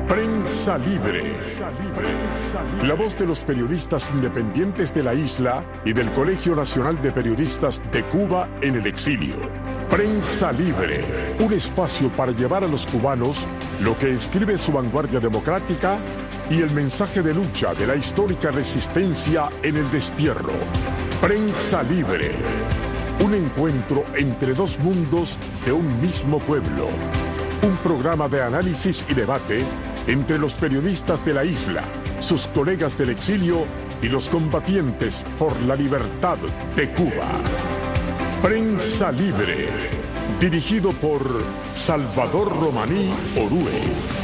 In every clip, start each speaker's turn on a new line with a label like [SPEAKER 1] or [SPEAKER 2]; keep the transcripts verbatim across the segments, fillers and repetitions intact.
[SPEAKER 1] Prensa Libre. La voz de los periodistas independientes de la isla y del Colegio Nacional de Periodistas de Cuba en el exilio. Prensa Libre, un espacio para llevar a los cubanos lo que escribe su vanguardia democrática y el mensaje de lucha de la histórica resistencia en el destierro. Prensa Libre, un encuentro entre dos mundos de un mismo pueblo. Un programa de análisis y debate entre los periodistas de la isla, sus colegas del exilio y los combatientes por la libertad de Cuba. Prensa Libre, dirigido por Salvador Romaní Orue.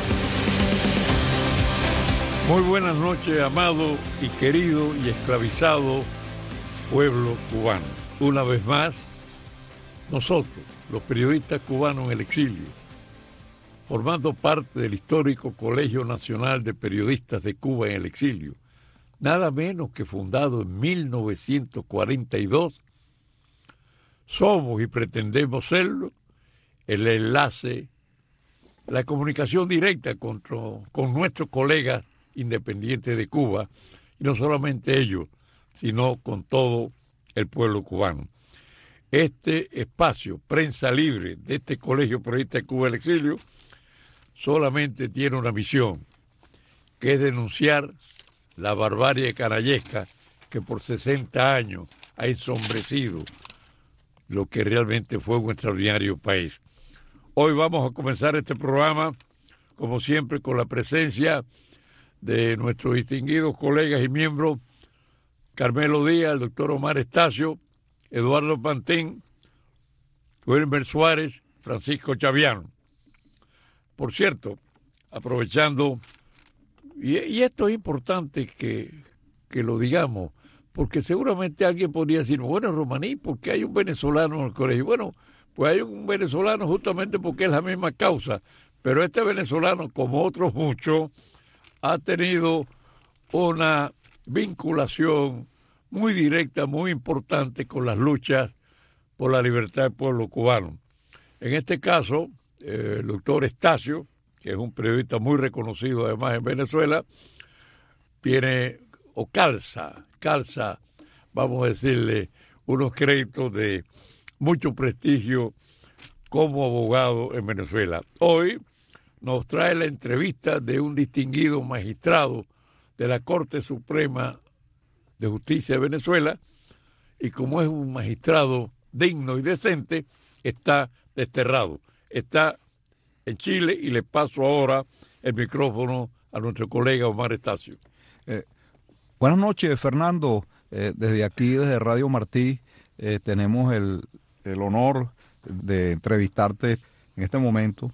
[SPEAKER 2] Muy buenas noches, amado y querido y esclavizado pueblo cubano. Una vez más, nosotros, los periodistas cubanos en el exilio, formando parte del histórico Colegio Nacional de Periodistas de Cuba en el exilio, nada menos que fundado en mil novecientos cuarenta y dos, somos y pretendemos serlo el enlace, la comunicación directa con, con nuestros colegas independientes de Cuba, y no solamente ellos, sino con todo el pueblo cubano. Este espacio, Prensa Libre, de este Colegio Periodista de Cuba en el exilio, solamente tiene una misión, que es denunciar la barbarie canallesca que por sesenta años ha ensombrecido lo que realmente fue un extraordinario país. Hoy vamos a comenzar este programa, como siempre, con la presencia de nuestros distinguidos colegas y miembros, Carmelo Díaz, el doctor Omar Estacio, Eduardo Pantén, Wilmer Suárez, Francisco Chaviano. Por cierto, aprovechando, y, y esto es importante que, que lo digamos, porque seguramente alguien podría decir, bueno, Romaní, ¿por qué hay un venezolano en el colegio? Bueno, pues hay un venezolano justamente porque es la misma causa, pero este venezolano, como otros muchos, ha tenido una vinculación muy directa, muy importante con las luchas por la libertad del pueblo cubano. En este caso, eh, el doctor Estacio, que es un periodista muy reconocido además en Venezuela, tiene o calza, calza, vamos a decirle, unos créditos de mucho prestigio como abogado en Venezuela. Hoy nos trae la entrevista de un distinguido magistrado de la Corte Suprema de Justicia de Venezuela, y como es un magistrado digno y decente, está desterrado. Está en Chile, y le paso ahora el micrófono a nuestro colega Omar Estacio.
[SPEAKER 3] Eh, buenas noches, Fernando. Eh, desde aquí, desde Radio Martí, eh, tenemos el, el honor de entrevistarte en este momento.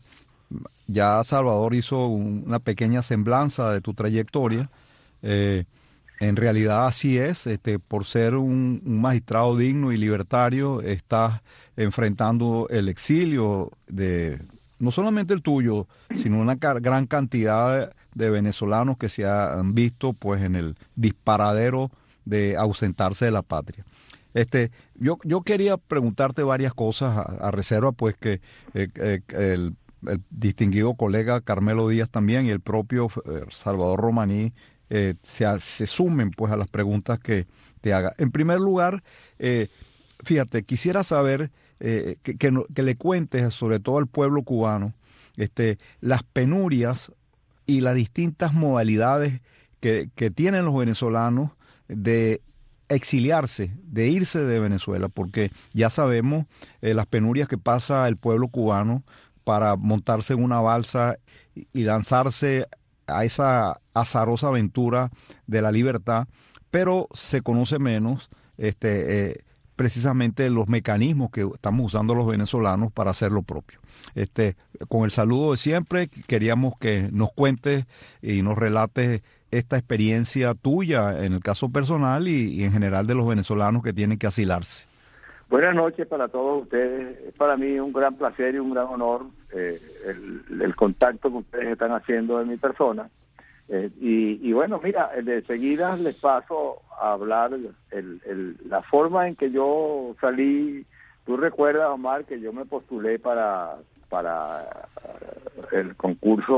[SPEAKER 3] Ya Salvador hizo un, una pequeña semblanza de tu trayectoria. Eh, en realidad así es, este, por ser un, un magistrado digno y libertario, estás enfrentando el exilio de no solamente el tuyo, sino una ca- gran cantidad de, de venezolanos que se han visto pues en el disparadero de ausentarse de la patria. Este, yo, yo quería preguntarte varias cosas a, a reserva, pues que eh, eh, el, el distinguido colega Carmelo Díaz también y el propio eh, Salvador Romaní eh, se, se sumen pues a las preguntas que te haga. En primer lugar, eh, fíjate, quisiera saber eh, que, que, que le cuentes sobre todo al pueblo cubano este, las penurias y las distintas modalidades que, que tienen los venezolanos de exiliarse, de irse de Venezuela, porque ya sabemos eh, las penurias que pasa el pueblo cubano para montarse en una balsa y, y lanzarse a esa azarosa aventura de la libertad, pero se conoce menos este, eh, precisamente los mecanismos que estamos usando los venezolanos para hacer lo propio. Este, con el saludo de siempre, queríamos que nos cuentes y nos relates esta experiencia tuya en el caso personal y, y en general de los venezolanos que tienen que asilarse.
[SPEAKER 4] Buenas noches para todos ustedes. Es para mí un gran placer y un gran honor eh, el, el contacto que ustedes están haciendo de mi persona. Eh, y, y bueno, mira, de seguida les paso a hablar el, el, la forma en que yo salí. Tú recuerdas, Omar, que yo me postulé para, para el concurso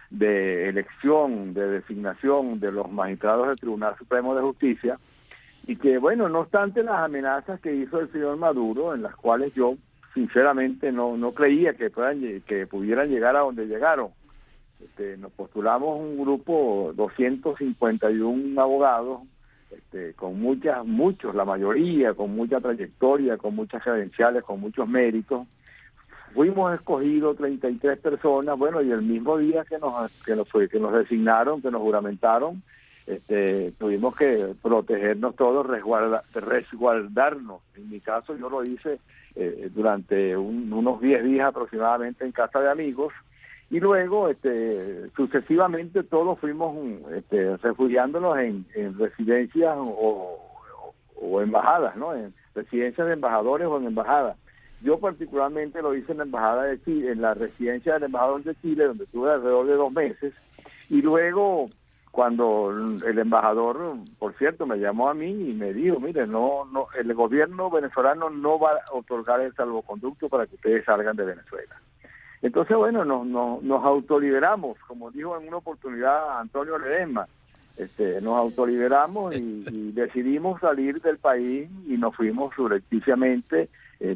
[SPEAKER 4] de elección, de designación de los magistrados del Tribunal Supremo de Justicia, y que, bueno, no obstante las amenazas que hizo el señor Maduro, en las cuales yo sinceramente no, no creía que, puedan, que pudieran llegar a donde llegaron. Este, nos postulamos un grupo, doscientos cincuenta y uno abogados, este, con muchas, muchos, la mayoría, con mucha trayectoria, con muchas credenciales, con muchos méritos. Fuimos escogidos treinta y tres personas, bueno, y el mismo día que nos, que nos, fue, que nos designaron, que nos juramentaron, este, tuvimos que protegernos todos, resguarda, resguardarnos. En mi caso yo lo hice eh, durante un, unos diez días aproximadamente en casa de amigos, y luego este, sucesivamente todos fuimos este, refugiándonos en, en residencias o, o, o embajadas, ¿no? En residencias de embajadores o en embajadas. Yo particularmente lo hice en la embajada de Chile, en la residencia del embajador de Chile, donde estuve alrededor de dos meses, y luego cuando el embajador, por cierto, me llamó a mí y me dijo, mire, no, no, el gobierno venezolano no va a otorgar el salvoconducto para que ustedes salgan de Venezuela. Entonces, bueno, nos, nos, nos autoliberamos, como dijo en una oportunidad Antonio Ledesma, este, nos autoliberamos y, y decidimos salir del país y nos fuimos subrepticiamente,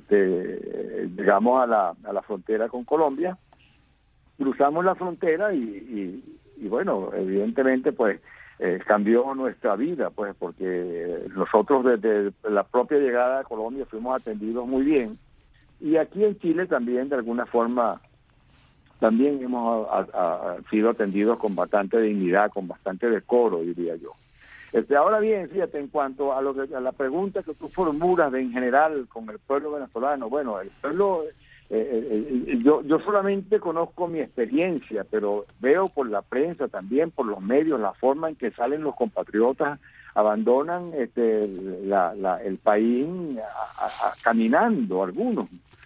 [SPEAKER 4] este, llegamos a la, a la frontera con Colombia, cruzamos la frontera y, y, y bueno, evidentemente pues eh, cambió nuestra vida, pues porque nosotros desde la propia llegada a Colombia fuimos atendidos muy bien, y aquí en Chile también de alguna forma también hemos a, a, a sido atendidos con bastante dignidad, con bastante decoro, diría yo. Este, ahora bien, fíjate, en cuanto a, lo que, a la pregunta que tú formulas de en general con el pueblo venezolano, bueno, el pueblo, eh, eh, yo, yo solamente conozco mi experiencia, pero veo por la prensa también, por los medios, la forma en que salen los compatriotas, abandonan este, la, la, el país a, a, a, caminando, algunos.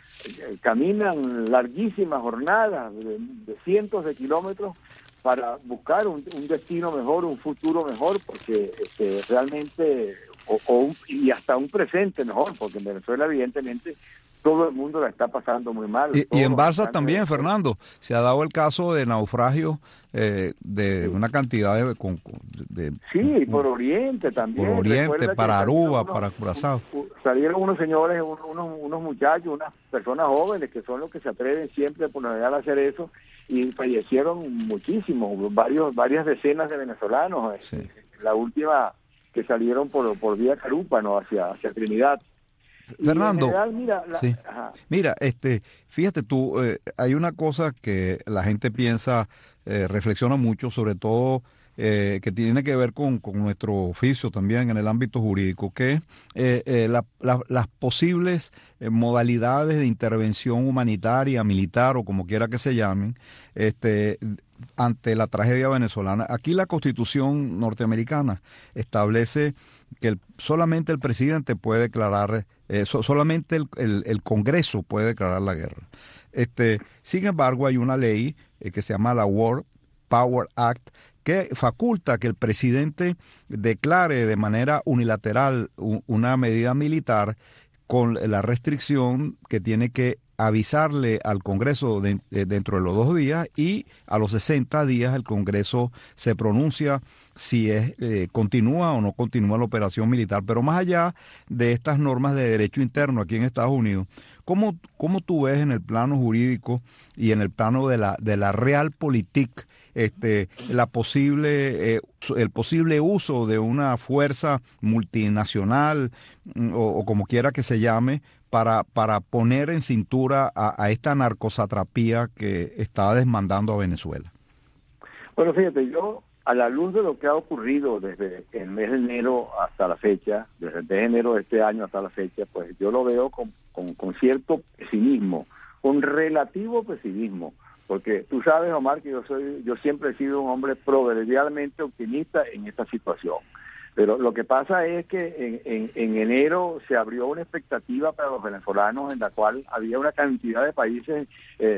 [SPEAKER 4] Caminan larguísimas jornadas de, de cientos de kilómetros para buscar un, un destino mejor, un futuro mejor, porque este, realmente, o, o un, y hasta un presente mejor, porque en Venezuela evidentemente todo el mundo la está pasando muy mal.
[SPEAKER 3] Y, y en Barça también, de... Fernando, se ha dado el caso de naufragio eh, de sí. una cantidad de, con, de...
[SPEAKER 4] Sí, por Oriente también.
[SPEAKER 3] Por Oriente, para Aruba, unos, para Curazao.
[SPEAKER 4] Salieron unos señores, unos, unos muchachos, unas personas jóvenes que son los que se atreven siempre por lo general a hacer eso, y fallecieron muchísimos, varios, varias decenas de venezolanos. Sí. La última que salieron por, por vía Carúpano hacia, hacia Trinidad.
[SPEAKER 3] Fernando,
[SPEAKER 4] general, mira, la,
[SPEAKER 3] sí. mira, este, fíjate tú, eh, hay una cosa que la gente piensa, eh, reflexiona mucho, sobre todo eh, que tiene que ver con, con nuestro oficio también en el ámbito jurídico, que eh, eh, la, la, las posibles eh, modalidades de intervención humanitaria, militar o como quiera que se llamen, este, ante la tragedia venezolana. Aquí la Constitución norteamericana establece que el, solamente el presidente puede declarar, eh, so, solamente el, el, el Congreso puede declarar la guerra. Este, sin embargo, hay una ley eh, que se llama la War Power Act, que faculta que el presidente declare de manera unilateral un, una medida militar con la restricción que tiene que avisarle al Congreso de, de, dentro de los dos días, y a los sesenta días el Congreso se pronuncia si es eh, continúa o no continúa la operación militar. Pero más allá de estas normas de derecho interno aquí en Estados Unidos, ¿cómo, cómo tú ves en el plano jurídico y en el plano de la de la realpolitik este la posible eh, el posible uso de una fuerza multinacional o, o como quiera que se llame para para poner en cintura a, a esta narcosatrapía que está desmandando a Venezuela?
[SPEAKER 4] Bueno, fíjate, yo a la luz de lo que ha ocurrido desde el mes de enero hasta la fecha, desde el mes de enero de este año hasta la fecha, pues yo lo veo con, con, con cierto pesimismo, con relativo pesimismo, porque tú sabes, Omar, que yo soy, yo siempre he sido un hombre proverbialmente optimista en esta situación. Pero lo que pasa es que en, en, en enero se abrió una expectativa para los venezolanos en la cual había una cantidad de países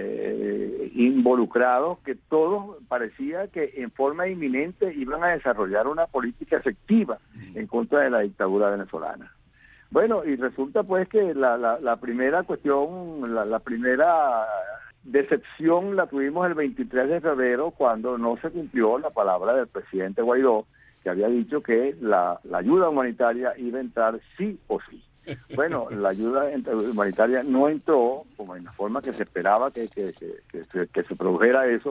[SPEAKER 4] eh, involucrados que todos parecía que en forma inminente iban a desarrollar una política efectiva en contra de la dictadura venezolana. Bueno, y resulta pues que la, la, la primera cuestión, la, la primera decepción la tuvimos el veintitrés de febrero cuando no se cumplió la palabra del presidente Guaidó, que había dicho que la, la ayuda humanitaria iba a entrar sí o sí. Bueno, la ayuda humanitaria no entró como en la forma que se esperaba que, que, que, que, se, que se produjera eso,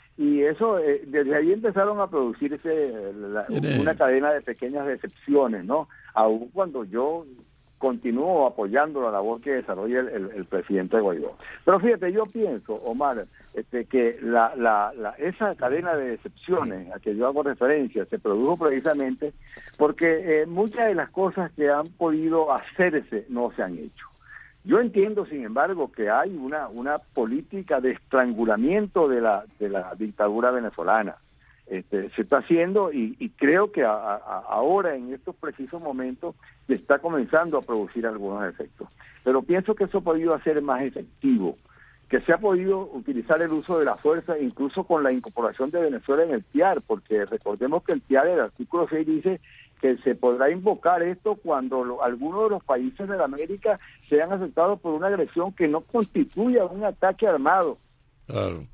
[SPEAKER 4] y eso, eh, desde ahí empezaron a producirse la, una cadena de pequeñas decepciones, ¿no? Aun cuando yo continúo apoyando la labor que desarrolla el, el, el presidente Guaidó. Pero fíjate, yo pienso, Omar, este, que la, la, la, esa cadena de decepciones a que yo hago referencia se produjo precisamente porque eh, muchas de las cosas que han podido hacerse no se han hecho. Yo entiendo, sin embargo, que hay una, una política de estrangulamiento de la, de la dictadura venezolana. Este, se está haciendo y, y creo que a, a, ahora, en estos precisos momentos, se está comenzando a producir algunos efectos. Pero pienso que eso ha podido hacer más efectivo, que se ha podido utilizar el uso de la fuerza, incluso con la incorporación de Venezuela en el T I A R, porque recordemos que el T I A R, el artículo seis, dice que se podrá invocar esto cuando lo, algunos de los países de la América sean afectados por una agresión que no constituya un ataque armado. Claro.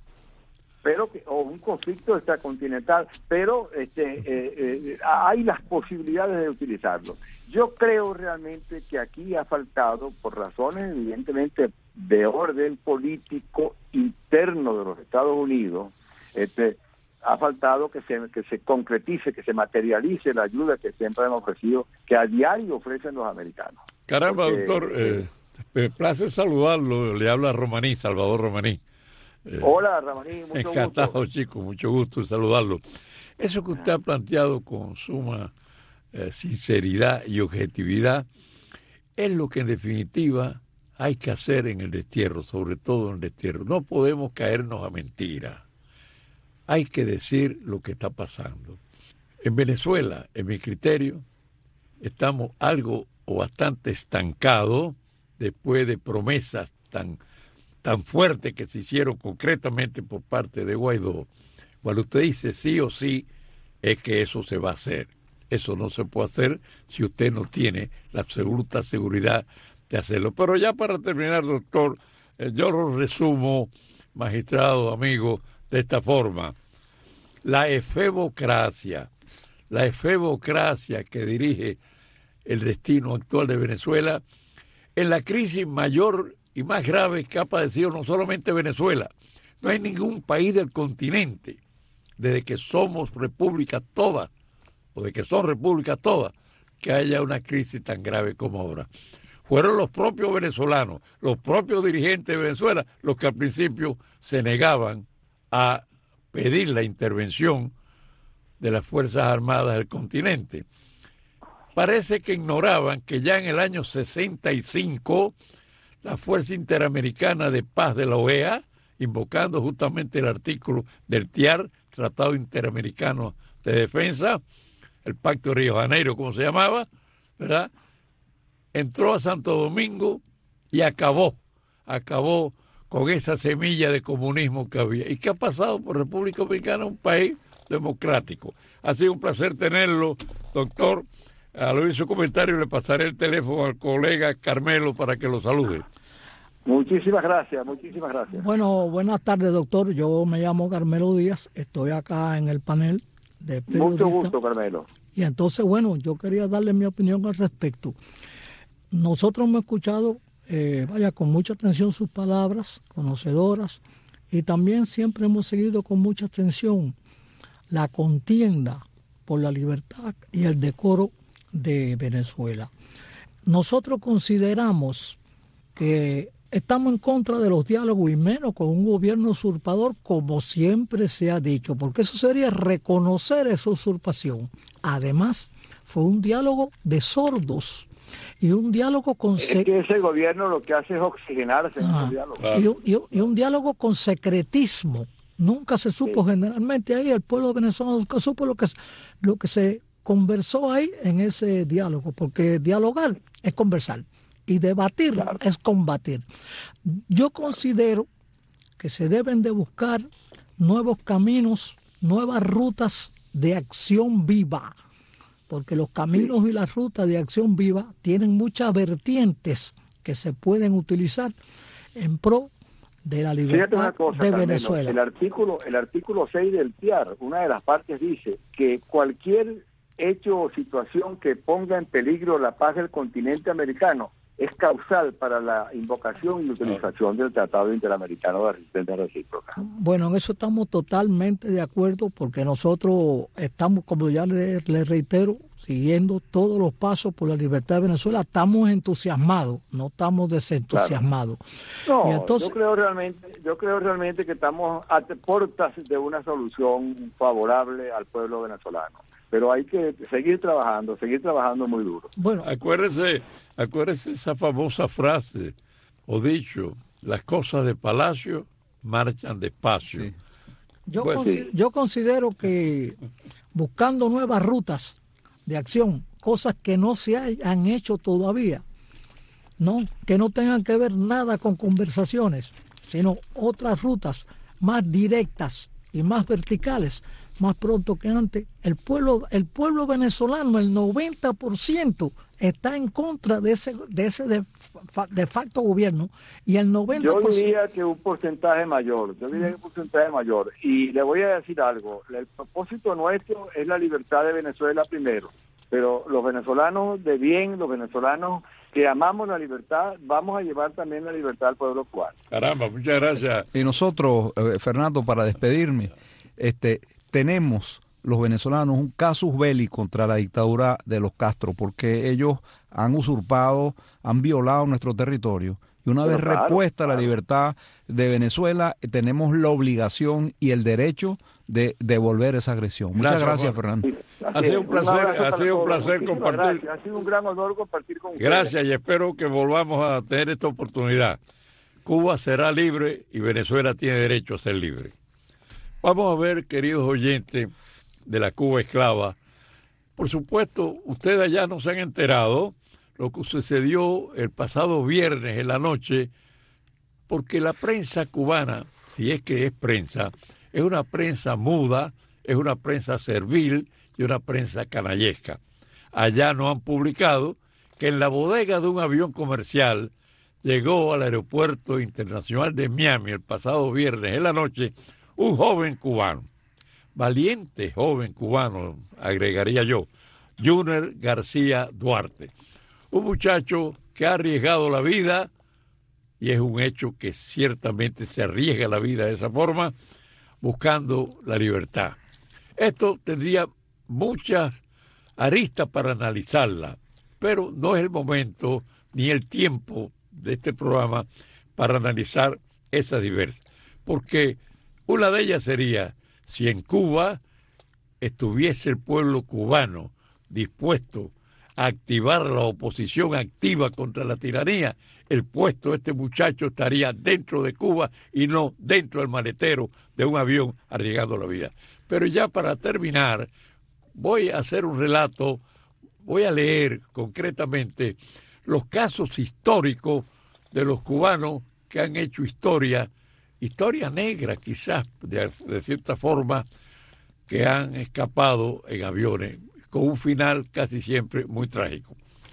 [SPEAKER 4] Pero que, o un conflicto extracontinental, pero este, eh, eh, hay las posibilidades de utilizarlo. Yo creo realmente que aquí ha faltado, por razones evidentemente de orden político interno de los Estados Unidos, este, ha faltado que se, que se concretice, que se materialice la ayuda que siempre han ofrecido, que a diario ofrecen los americanos.
[SPEAKER 2] Caramba, Porque, doctor, eh, me place saludarlo, le habla Romaní, Salvador Romaní.
[SPEAKER 4] Eh, Hola, Romaní, mucho
[SPEAKER 2] encantado,
[SPEAKER 4] gusto.
[SPEAKER 2] Chico, mucho gusto en saludarlo. Eso que usted ha planteado con suma eh, sinceridad y objetividad es lo que en definitiva hay que hacer en el destierro, sobre todo en el destierro. No podemos caernos a mentiras. Hay que decir lo que está pasando. En Venezuela, en mi criterio, estamos algo o bastante estancados después de promesas tan tan fuertes que se hicieron concretamente por parte de Guaidó. Cuando usted dice sí o sí, es que eso se va a hacer. Eso no se puede hacer si usted no tiene la absoluta seguridad de hacerlo. Pero ya para terminar, doctor, yo lo resumo, magistrado, amigo, de esta forma. La efebocracia, la efebocracia que dirige el destino actual de Venezuela, en la crisis mayor y más grave que ha padecido no solamente Venezuela. No hay ningún país del continente, desde que somos repúblicas todas, o de que son repúblicas todas, que haya una crisis tan grave como ahora. Fueron los propios venezolanos, los propios dirigentes de Venezuela, los que al principio se negaban a pedir la intervención de las Fuerzas Armadas del continente. Parece que ignoraban que ya en el año sesenta y cinco la Fuerza Interamericana de Paz de la O E A, invocando justamente el artículo del T I A R, Tratado Interamericano de Defensa, el Pacto de Río de Janeiro, como se llamaba, ¿verdad?, entró a Santo Domingo y acabó, acabó con esa semilla de comunismo que había. ¿Y qué ha pasado por República Dominicana, un país democrático? Ha sido un placer tenerlo, doctor. Al oír su comentario le pasaré el teléfono al colega Carmelo para que lo salude.
[SPEAKER 4] Muchísimas gracias, muchísimas gracias.
[SPEAKER 5] Bueno, buenas tardes, doctor. Yo me llamo Carmelo Díaz, estoy acá en el panel de periodistas.
[SPEAKER 4] Mucho gusto, Carmelo.
[SPEAKER 5] Y entonces, bueno, yo quería darle mi opinión al respecto. Nosotros hemos escuchado, eh, vaya, con mucha atención sus palabras, conocedoras, y también siempre hemos seguido con mucha atención la contienda por la libertad y el decoro de Venezuela. Nosotros consideramos que estamos en contra de los diálogos y menos con un gobierno usurpador, como siempre se ha dicho, porque eso sería reconocer esa usurpación. Además, fue un diálogo de sordos y un diálogo con...
[SPEAKER 4] Es que ese gobierno lo que hace es oxigenarse en ese diálogo.
[SPEAKER 5] Y, y, y un diálogo con secretismo. Nunca se supo, sí. Generalmente ahí el pueblo venezolano nunca supo lo que, lo que se conversó ahí en ese diálogo, porque dialogar es conversar y debatir claro. es combatir. Yo considero que se deben de buscar nuevos caminos, nuevas rutas de acción viva, porque los caminos sí. y las rutas de acción viva tienen muchas vertientes que se pueden utilizar en pro de la
[SPEAKER 4] Fíjate
[SPEAKER 5] libertad
[SPEAKER 4] una cosa,
[SPEAKER 5] de
[SPEAKER 4] Carmelo,
[SPEAKER 5] Venezuela.
[SPEAKER 4] El artículo, el artículo seis del T I A R, una de las partes dice que cualquier hecho o situación que ponga en peligro la paz del continente americano es causal para la invocación y utilización del Tratado Interamericano de Asistencia Recíproca.
[SPEAKER 5] Bueno, en eso estamos totalmente de acuerdo, porque nosotros estamos, como ya le, le reitero, siguiendo todos los pasos por la libertad de Venezuela. Estamos entusiasmados, no estamos desentusiasmados.
[SPEAKER 4] Claro. No,
[SPEAKER 5] y entonces,
[SPEAKER 4] yo creo realmente, yo creo realmente que estamos a puertas de una solución favorable al pueblo venezolano. Pero hay que seguir trabajando, seguir trabajando muy duro.
[SPEAKER 5] Bueno,
[SPEAKER 2] acuérdese, acuérdese esa famosa frase o dicho: las cosas de palacio marchan despacio.
[SPEAKER 3] Sí.
[SPEAKER 5] yo,
[SPEAKER 2] Bueno,
[SPEAKER 5] consi-
[SPEAKER 4] sí.
[SPEAKER 5] yo considero que buscando nuevas rutas de acción, cosas que no se hay- han hecho todavía, no, que no tengan que ver nada con conversaciones, sino otras rutas más directas y más verticales, más pronto que antes. El pueblo, el pueblo venezolano, el noventa por ciento está en contra de ese, de ese de, fa- de facto gobierno, y el noventa
[SPEAKER 4] Yo
[SPEAKER 5] por ciento...
[SPEAKER 4] diría que un porcentaje mayor, yo diría que un porcentaje mayor. Y le voy a decir algo, el propósito nuestro es la libertad de Venezuela primero, pero los venezolanos de bien, los venezolanos que amamos la libertad, vamos a llevar también la libertad al pueblo cubano.
[SPEAKER 2] Caramba, muchas gracias.
[SPEAKER 3] Y nosotros, eh, Fernando, para despedirme, este, tenemos los venezolanos un casus belli contra la dictadura de los Castro, porque ellos han usurpado, han violado nuestro territorio. Y una
[SPEAKER 4] Pero
[SPEAKER 3] vez
[SPEAKER 4] claro,
[SPEAKER 3] repuesta
[SPEAKER 4] claro.
[SPEAKER 3] la libertad de Venezuela, eh, tenemos la obligación y el derecho de devolver esa agresión. Muchas
[SPEAKER 2] Gracias,
[SPEAKER 3] gracias,
[SPEAKER 2] Juan.
[SPEAKER 3] Fernando.
[SPEAKER 4] Sí, así
[SPEAKER 2] Ha sido
[SPEAKER 4] es.
[SPEAKER 2] un placer,
[SPEAKER 4] abrazo
[SPEAKER 2] ha
[SPEAKER 4] para
[SPEAKER 2] sido un
[SPEAKER 4] todos.
[SPEAKER 2] placer
[SPEAKER 4] Muchísimas
[SPEAKER 2] compartir.
[SPEAKER 4] gracias. Ha sido un gran honor compartir con ustedes.
[SPEAKER 2] Gracias, y espero que volvamos a tener esta oportunidad. Cuba será libre y Venezuela tiene derecho a ser libre. Vamos a ver, queridos oyentes de la Cuba esclava. Por supuesto, ustedes allá no se han enterado lo que sucedió el pasado viernes en la noche, porque la prensa cubana, si es que es prensa, es una prensa muda, es una prensa servil y una prensa canallesca. Allá no han publicado que en la bodega de un avión comercial llegó al aeropuerto internacional de Miami el pasado viernes en la noche un joven cubano, valiente joven cubano, agregaría yo, Junior García Duarte, un muchacho que ha arriesgado la vida, y es un hecho que ciertamente se arriesga la vida de esa forma, buscando la libertad. Esto tendría muchas aristas para analizarla, pero no es el momento ni el tiempo de este programa para analizar esas diversas, porque una de ellas sería si en Cuba estuviese el pueblo cubano dispuesto a activar la oposición activa contra la tiranía, el puesto de este muchacho estaría dentro de Cuba y no dentro del maletero de un avión arriesgando la vida. Pero ya para terminar, voy a hacer un relato, voy a leer concretamente los casos históricos de los cubanos que han hecho historia, historia negra quizás, de, de cierta forma, que han escapado en aviones, con un final casi siempre muy trágico.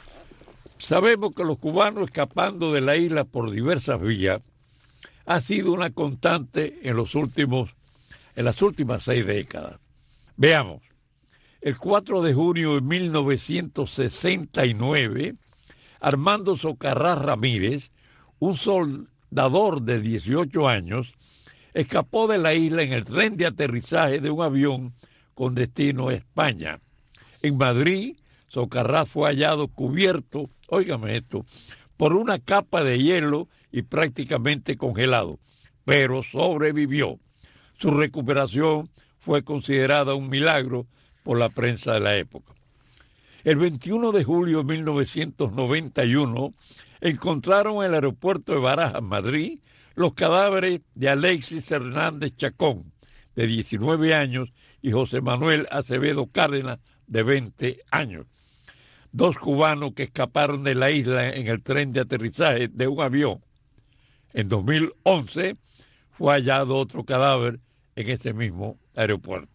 [SPEAKER 2] Sabemos que los cubanos escapando de la isla por diversas vías ha sido una constante en los últimos, en las últimas seis décadas. Veamos, el cuatro de junio de mil novecientos sesenta y nueve, Armando Socarrás Ramírez, un soldador de dieciocho años, escapó de la isla en el tren de aterrizaje de un avión con destino a España. En Madrid, Socarrás fue hallado cubierto, óigame esto, por una capa de hielo y prácticamente congelado, pero sobrevivió. Su recuperación fue considerada un milagro por la prensa de la época. El veintiuno de julio de mil novecientos noventa y uno encontraron en el aeropuerto de Barajas, Madrid, los cadáveres de Alexis Hernández Chacón, de diecinueve años, y José Manuel Acevedo Cárdenas, de veinte años. Dos cubanos que escaparon de la isla en el tren de aterrizaje de un avión. En dos mil once fue hallado otro cadáver en ese mismo aeropuerto.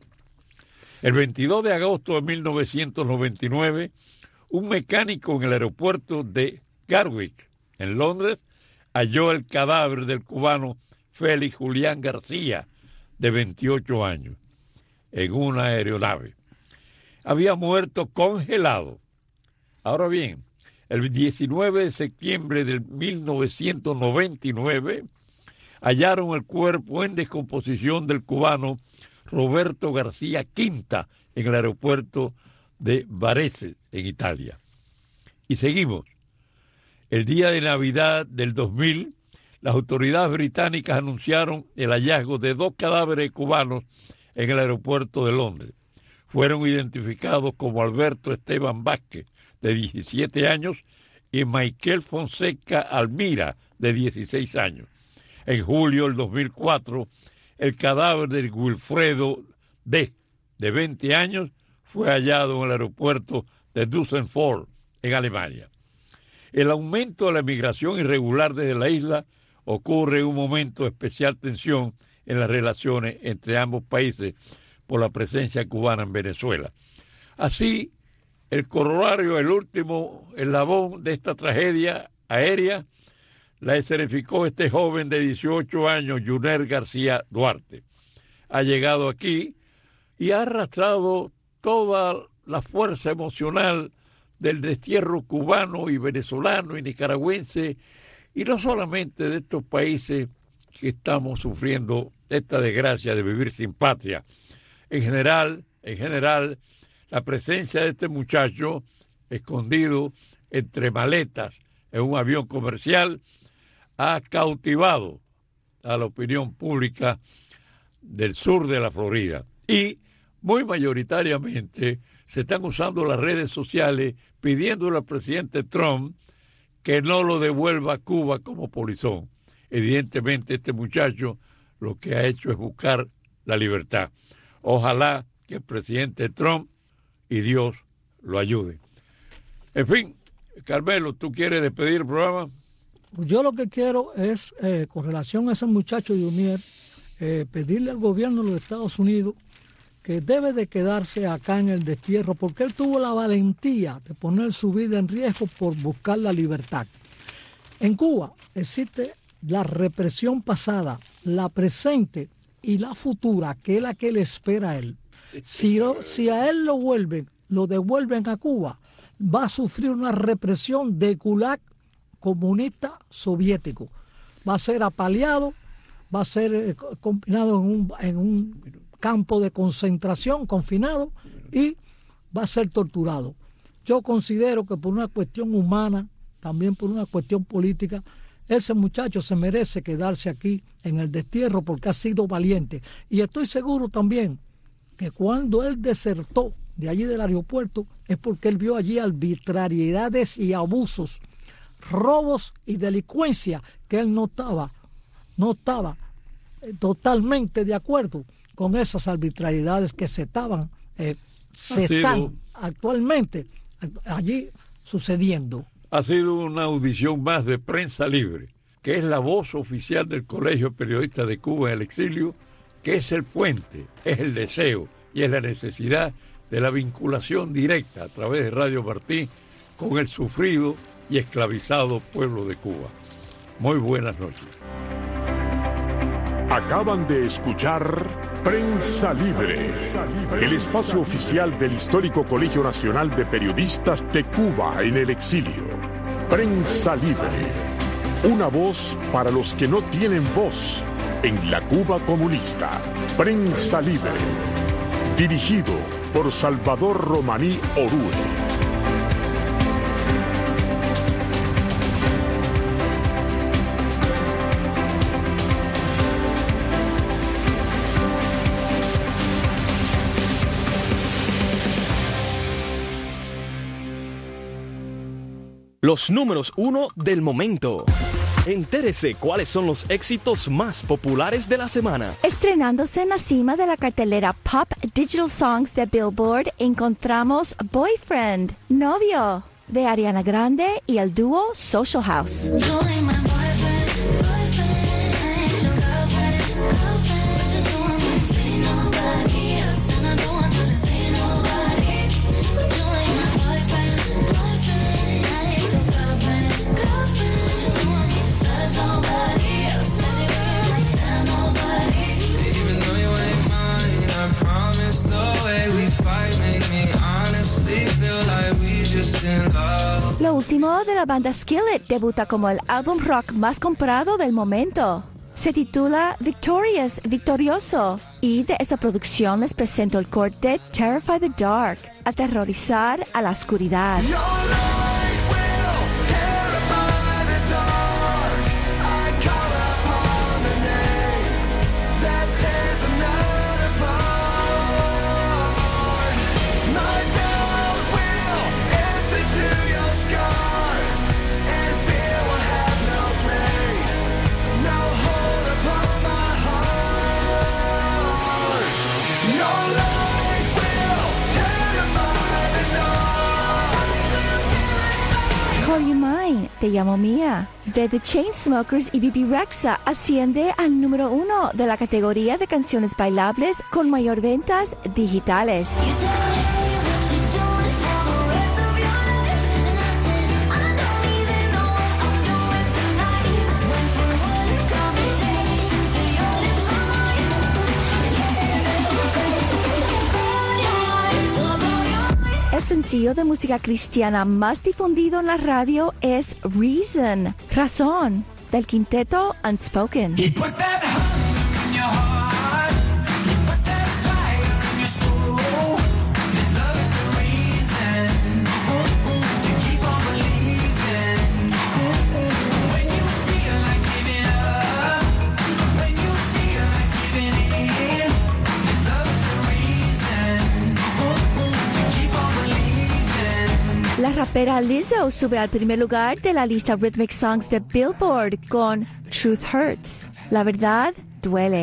[SPEAKER 2] El veintidós de agosto de mil novecientos noventa y nueve, un mecánico en el aeropuerto de Gatwick, en Londres, halló el cadáver del cubano Félix Julián García, de veintiocho años, en una aeronave. Había muerto congelado. Ahora bien, el diecinueve de septiembre de mil novecientos noventa y nueve, hallaron el cuerpo en descomposición del cubano Roberto García Quinta en el aeropuerto de Varese, en Italia. Y seguimos. El día de Navidad del dos mil, las autoridades británicas anunciaron el hallazgo de dos cadáveres cubanos en el aeropuerto de Londres. Fueron identificados como Alberto Esteban Vázquez, de diecisiete años, y Michael Fonseca Almira, de dieciséis años. En julio del dos mil cuatro, el cadáver de Wilfredo D., de veinte años, fue hallado en el aeropuerto de Düsseldorf, en Alemania. El aumento de la migración irregular desde la isla ocurre en un momento de especial tensión en las relaciones entre ambos países por la presencia cubana en Venezuela. Así, el corolario, el último eslabón de esta tragedia aérea, la escenificó este joven de dieciocho años, Yuner García Duarte. Ha llegado aquí y ha arrastrado toda la fuerza emocional del destierro cubano y venezolano y nicaragüense, y no solamente de estos países que estamos sufriendo esta desgracia de vivir sin patria. En general, en general, la presencia de este muchacho escondido entre maletas en un avión comercial ha cautivado a la opinión pública del sur de la Florida. Y muy mayoritariamente se están usando las redes sociales pidiéndole al presidente Trump que no lo devuelva a Cuba como polizón. Evidentemente este muchacho lo que ha hecho es buscar la libertad. Ojalá que el presidente Trump y Dios lo ayuden. En fin, Carmelo, ¿tú quieres despedir el programa?
[SPEAKER 5] Yo lo que quiero es, eh, con relación a ese muchacho Junior, eh, pedirle al gobierno de los Estados Unidos que debe de quedarse acá en el destierro, porque él tuvo la valentía de poner su vida en riesgo por buscar la libertad. En Cuba existe la represión pasada, la presente y la futura, que es la que le espera a él. Si, si a él lo vuelven, lo devuelven a Cuba, va a sufrir una represión de gulag comunista soviético. Va a ser apaleado, va a ser eh, confinado en un, en un campo de concentración, confinado, y va a ser torturado. Yo considero que por una cuestión humana, también por una cuestión política, ese muchacho se merece quedarse aquí en el destierro porque ha sido valiente. Y estoy seguro también que cuando él desertó de allí del aeropuerto es porque él vio allí arbitrariedades y abusos, robos y delincuencia que él no estaba, no estaba totalmente de acuerdo con esas arbitrariedades que se estaban, eh, se
[SPEAKER 2] sido,
[SPEAKER 5] están actualmente allí sucediendo.
[SPEAKER 2] Ha sido una audición más de Prensa Libre, que es la voz oficial del Colegio de Periodistas de Cuba en el exilio, que es el puente, es el deseo y es la necesidad de la vinculación directa a través de Radio Martí con el sufrido y esclavizado pueblo de Cuba. Muy buenas noches.
[SPEAKER 1] Acaban de escuchar Prensa Libre, el espacio oficial del histórico Colegio Nacional de Periodistas de Cuba en el exilio. Prensa Libre, una voz para los que no tienen voz en la Cuba comunista. Prensa Libre, dirigido por Salvador Romaní Orue.
[SPEAKER 6] Los números uno del momento. Entérese cuáles son los éxitos más populares de la semana.
[SPEAKER 7] Estrenándose en la cima de la cartelera Pop Digital Songs de Billboard, encontramos Boyfriend, Novio, de Ariana Grande y el dúo Social House. Lo último de la banda Skillet debuta como el álbum rock más comprado del momento. Se titula Victorious, Victorioso, y de esa producción les presento el corte Terrify the Dark, aterrorizar a la oscuridad. Call You Mine, Te Llamo Mía, de The Chainsmokers y Bebe Rexha, asciende al número uno de la categoría de canciones bailables con mayor ventas digitales. El sencillo de música cristiana más difundido en la radio es Reason, Razón, del quinteto Unspoken. La rapera Lizzo sube al primer lugar de la lista Rhythmic Songs de Billboard con Truth Hurts. La verdad duele.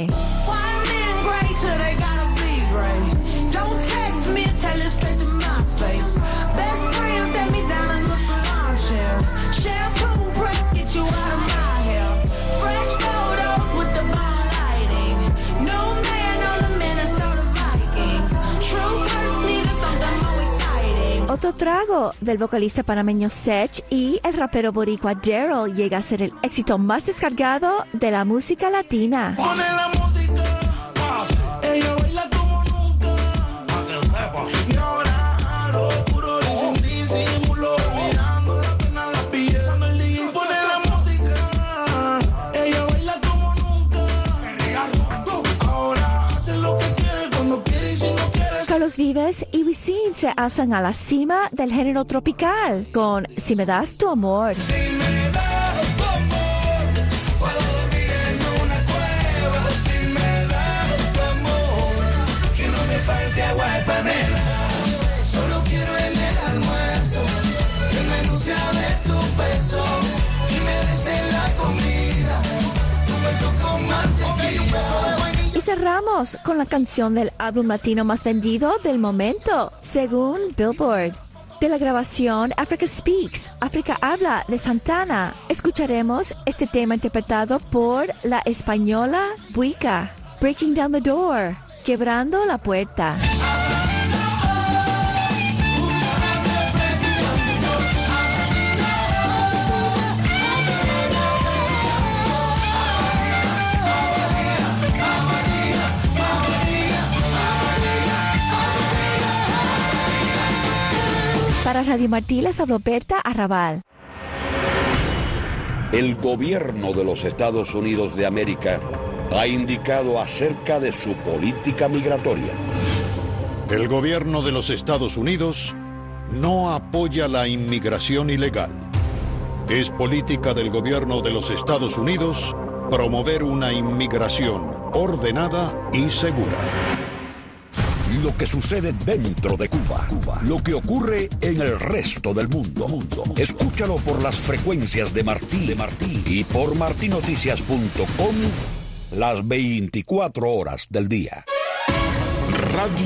[SPEAKER 7] Otro trago del vocalista panameño Sech y el rapero boricua Daryl llega a ser el éxito más descargado de la música latina.
[SPEAKER 8] Pone la música, ella baila como nunca, pa' que sepa. Y ahora a lo puro y sin disimulo, olvidando la pena la piel. Cuando el D J pone la música, ella baila como nunca. Ahora hace lo que quiere, cuando quiere y si no quiere.
[SPEAKER 7] Carlos Vives y Wisin se alzan a la cima del género tropical con Si me das tu amor.
[SPEAKER 8] Si me das tu amor, puedo dormir en una cueva. Si me das tu amor, que no me falte agua de panela. Solo quiero en el almuerzo que el menú sea de tu peso y me des en la comida tu beso con mantequilla.
[SPEAKER 7] Y cerramos con la canción del álbum latino más vendido del momento, según Billboard. De la grabación Africa Speaks, África Habla de Santana, escucharemos este tema interpretado por la española Buika, Breaking Down the Door, Quebrando la Puerta. Para Radio Martí les habló Berta Arrabal.
[SPEAKER 9] El gobierno de los Estados Unidos de América ha indicado acerca de su política migratoria.
[SPEAKER 10] El gobierno de los Estados Unidos no apoya la inmigración ilegal. Es política del gobierno de los Estados Unidos promover una inmigración ordenada y segura.
[SPEAKER 9] Lo que sucede dentro de Cuba, Cuba, lo que ocurre en el resto del mundo. mundo. Escúchalo por las frecuencias de Martí, de Martí y por martí noticias punto com las veinticuatro horas del día. Radio